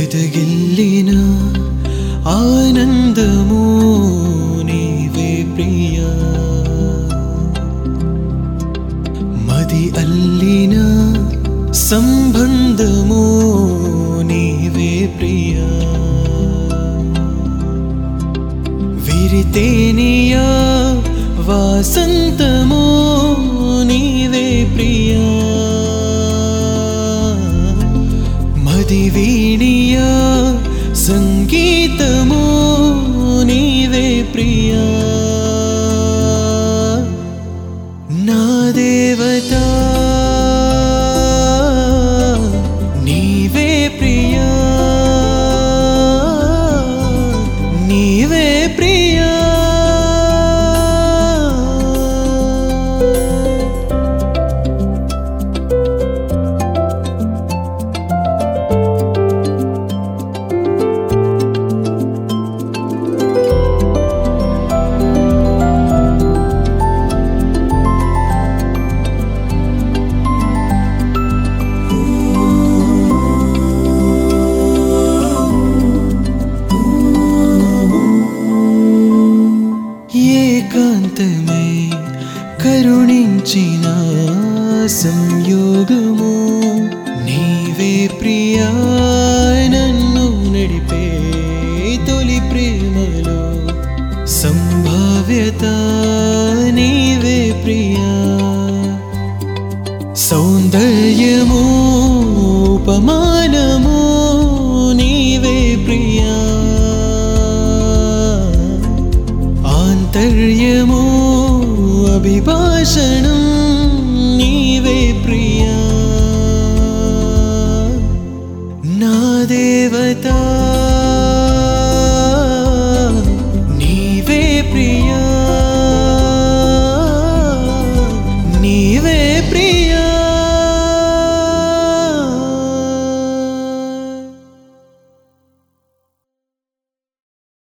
ఎదగిల్లిన ఆనందము నీవే ప్రియా మది అల్లిన సంబంధము నీవే ప్రియా విరితేనియా వాసంతము నీవే ప్రియా మది వీణియా సంగీతము నీవే ప్రియా నా దేవతా నీవే ప్రియా నీవే ప్రియా ఏకాంతమే కరుణించిన సంయోగము నీవే ప్రియా నన్ను నడిపే తొలి ప్రేమలో సంభావ్యత నీవే ప్రియా సౌందర్యము ఉపమానము నీవే ప్రియా ఆంతర్యము అభిభాషణం నీవే ప్రియా నా దేవతా నీవే ప్రియా నీవే ప్రియా